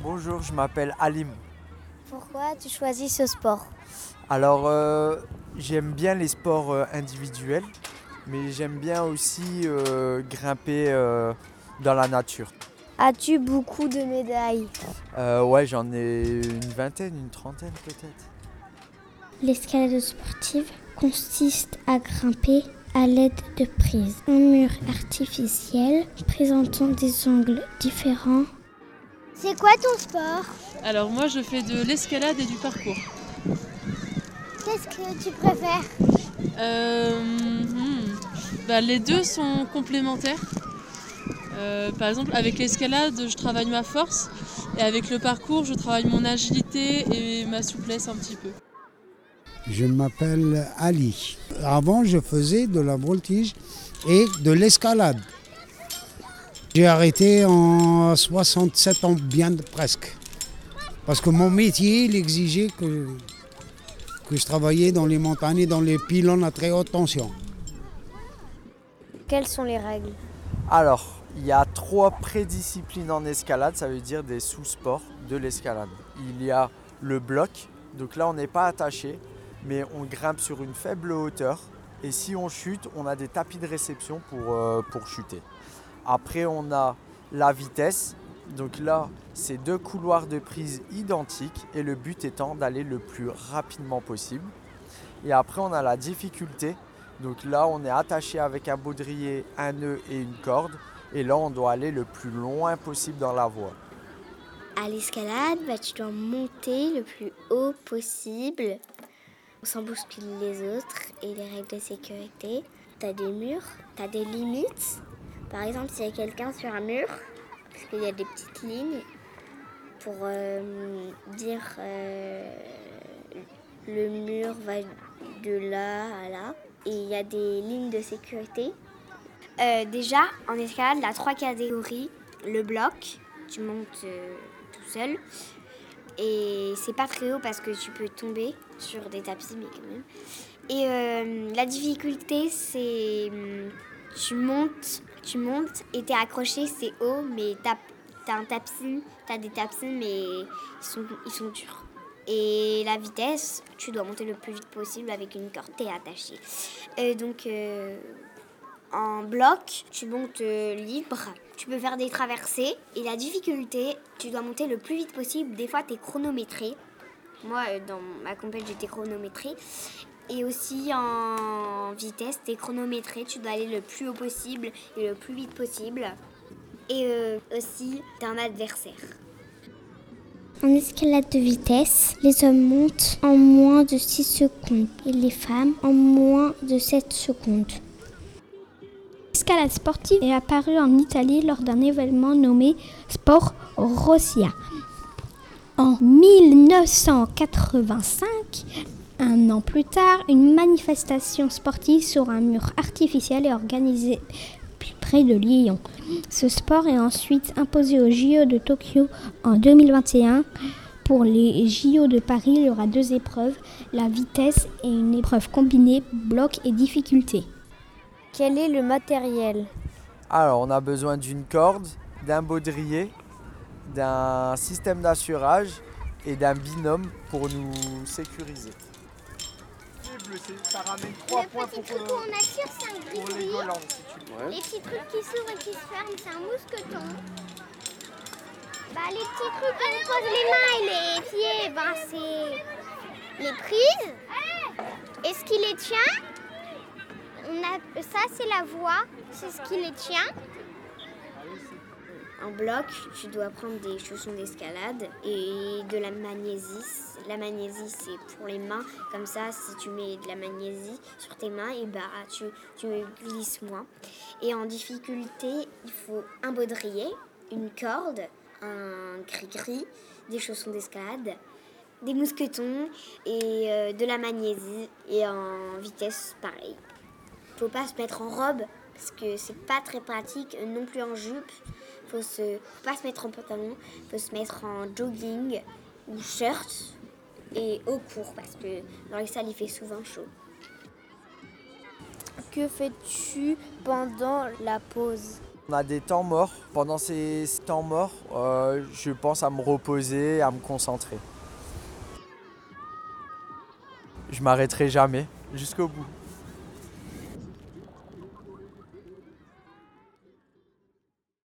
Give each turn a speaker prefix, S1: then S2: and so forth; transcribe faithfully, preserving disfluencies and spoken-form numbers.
S1: Bonjour, je m'appelle Halim.
S2: Pourquoi tu choisis ce sport?
S1: Alors, euh, j'aime bien les sports euh, individuels, mais j'aime bien aussi euh, grimper euh, dans la nature.
S2: As-tu beaucoup de médailles?
S1: Euh, ouais, j'en ai une vingtaine, une trentaine peut-être.
S3: L'escalade sportive consiste à grimper à l'aide de prises, un mur artificiel présentant des angles différents.
S2: C'est quoi ton sport?
S4: Alors moi je fais de l'escalade et du parcours.
S2: Qu'est-ce que tu préfères?
S4: Euh, hmm, bah, les deux sont complémentaires. Euh, par exemple avec l'escalade je travaille ma force et avec le parcours je travaille mon agilité et ma souplesse un petit peu.
S5: Je m'appelle Ali. Avant, je faisais de la voltige et de l'escalade. J'ai arrêté en soixante-sept ans, bien presque. Parce que mon métier, il exigeait que, que je travaillais dans les montagnes et dans les pylônes à très haute tension.
S2: Quelles sont les règles?
S1: Alors, il y a trois prédisciplines en escalade, ça veut dire des sous-sports de l'escalade. Il y a le bloc, donc là on n'est pas attaché, mais on grimpe sur une faible hauteur et si on chute, on a des tapis de réception pour, euh, pour chuter. Après, on a la vitesse, donc là c'est deux couloirs de prise identiques et le but étant d'aller le plus rapidement possible. Et après, on a la difficulté, donc là on est attaché avec un baudrier, un nœud et une corde et là on doit aller le plus loin possible dans la voie.
S3: À l'escalade, bah, tu dois monter le plus haut possible sans bousculer les autres et les règles de sécurité. Tu as des murs, tu as des limites. Par exemple, s'il y a quelqu'un sur un mur, parce qu'il y a des petites lignes pour euh, dire euh, le mur va de là à là. Et il y a des lignes de sécurité.
S2: Euh, déjà, en escalade, il y a trois catégories. Le bloc, tu montes euh, tout seul. Et c'est pas très haut parce que tu peux tomber sur des tapis, mais quand même. Et euh, la difficulté, c'est hum, tu montes, tu montes et t'es accroché, c'est haut, mais t'as, t'as un tapis, t'as des tapis, mais ils sont, ils sont durs. Et la vitesse, tu dois monter le plus vite possible avec une corde, t'es attaché. Euh, donc euh, en bloc, tu montes euh, libre. Tu peux faire des traversées. Et la difficulté, tu dois monter le plus vite possible. Des fois, tu es chronométré. Moi, euh, dans ma compète, j'étais chronométrée. Et aussi en vitesse, tu es chronométré. Tu dois aller le plus haut possible et le plus vite possible. Et euh, aussi, tu as un adversaire.
S3: En escalade de vitesse, les hommes montent en moins de six secondes et les femmes en moins de sept secondes. L'escalade sportive est apparue en Italie lors d'un événement nommé Sport Rossia. En mille neuf cent quatre-vingt-cinq, un an plus tard, une manifestation sportive sur un mur artificiel est organisée près de Lyon. Ce sport est ensuite imposé aux J O de Tokyo en deux mille vingt et un. Pour les J O de Paris, il y aura deux épreuves, la vitesse et une épreuve combinée bloc et difficulté.
S2: Quel est le matériel?
S1: Alors, on a besoin d'une corde, d'un baudrier, d'un système d'assurage et d'un binôme pour nous sécuriser. Ça ramène trois points pour,
S6: Le petit truc où on assure, c'est un
S1: pour les
S6: gris-gris.
S1: Golandes, si tu veux.
S6: Les petits trucs qui s'ouvrent et qui se ferment, c'est un mousqueton. Bah, les petits trucs où on pose les mains et les pieds, ben, c'est les prises. Et ce qui les tient, on a, ça c'est la voie, c'est ce qui les tient.
S2: En bloc, tu dois prendre des chaussons d'escalade et de la magnésie. La magnésie, c'est pour les mains. Comme ça, si tu mets de la magnésie sur tes mains, et bah, tu, tu glisses moins. Et en difficulté, il faut un baudrier, une corde, un gris-gris, des chaussons d'escalade, des mousquetons et euh, de la magnésie. Et en vitesse, pareil. Faut pas se mettre en robe parce que c'est pas très pratique, non plus en jupe. Faut se faut pas se mettre en pantalon, faut se mettre en jogging ou shirt et au court parce que dans les salles il fait souvent chaud. Que fais-tu pendant la pause?
S1: On a des temps morts. Pendant ces temps morts, euh, je pense à me reposer, à me concentrer. Je m'arrêterai jamais, jusqu'au bout.